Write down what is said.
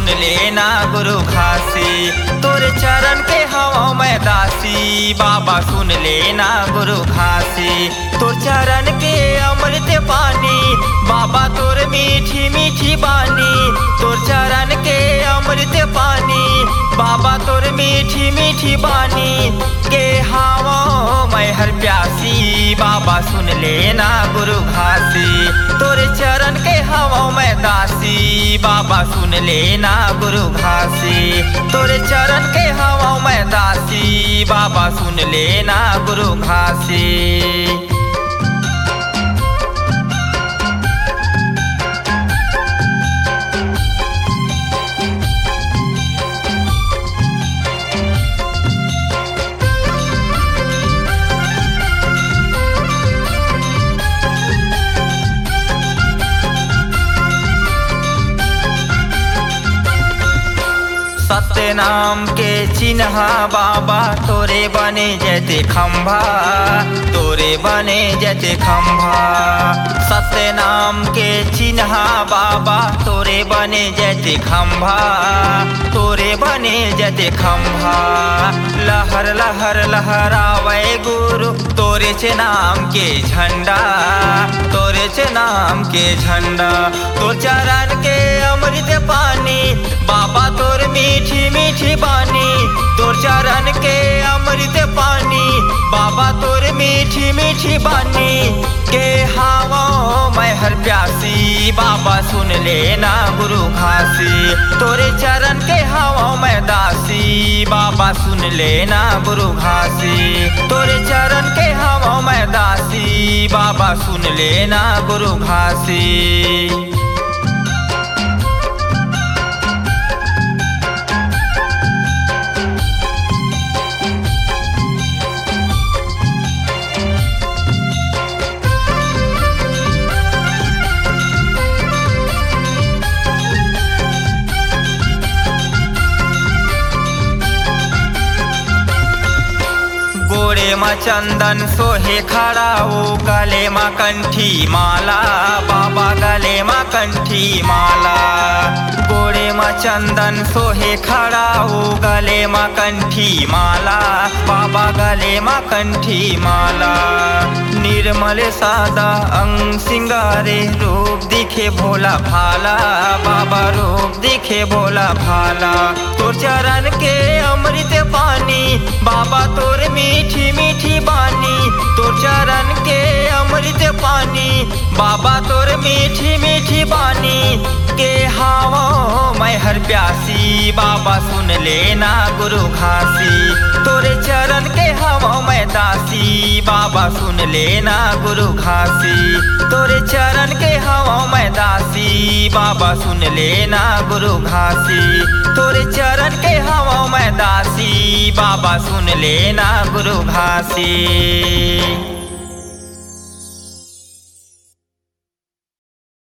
सुन लेना गुरु घासी, तोरे चरण के हवा में दासी। बाबा सुन लेना गुरु घासी, तोर चरण के अमृत पानी। बाबा तोर मीठी मीठी बानी, तोर चरण के अमृत पानी। बाबा तोर मीठी मीठी बानी के हवा मैं हर प्यासी। बाबा सुन लेना गुरु घासी, तोरे चरण के हवा में दासी। बाबा सुन लेना गुरु घासी, तोरे चरण के हवा में दासी। बाबा सुन लेना गुरु घासी। सत्य नाम के चिन्ह बाबा तोरे बने जैते खंभा, तोरे बने जैते खंभा। सत्य नाम के चिन्ह बाबा तोरे बने जैते खंभा, तोरे बने जैते खंभा। लहर लहर लहरावे गुरु तोरे से नाम के झंडा, तोरे से नाम के झंडा। तो चरण के अमृत पानी, बाबा तोर मीठी मीठी बानी। तोर चरण के अमृत पानी, बाबा तोर मीठी मीठी बानी के हवा मैं हर प्यासी। बाबा सुन लेना गुरु घासी, तोरे चरण के हवा में दासी। बाबा सुन लेना गुरु घासी, तोरे चरण के हवा में दासी। बाबा सुन लेना गुरु घासी। गोरे माँ चंदन सोहे खड़ा वो गले माँ कंठी माला। बाबा गले माँ कंठी माला। गोरे माँ चंदन सोहे खड़ा वो गले माँ कंठी माला। बाबा गले माँ कंठी माला। निर्मल सादा अंग सिंगारे रूप दिखे भोला भाला। बाबा रूप दिखे भोला भाला। तोर चरण के अमृत पानी, बाबा तोर मीठी मीठी बानी। तोर चरण के अमृत पानी, बाबा तोर मीठी मीठी बानी के हवा मैं हर प्यासी। बाबा सुन लेना गुरु घासी, तोरे चरण के हवा में दासी। बाबा सुन लेना गुरु घासी, तोरे चरण के हवा में दासी। बाबा सुन लेना गुरु घासी, तोरे चरण के हवा में दासी। बाबा सुन लेना गुरु घासी।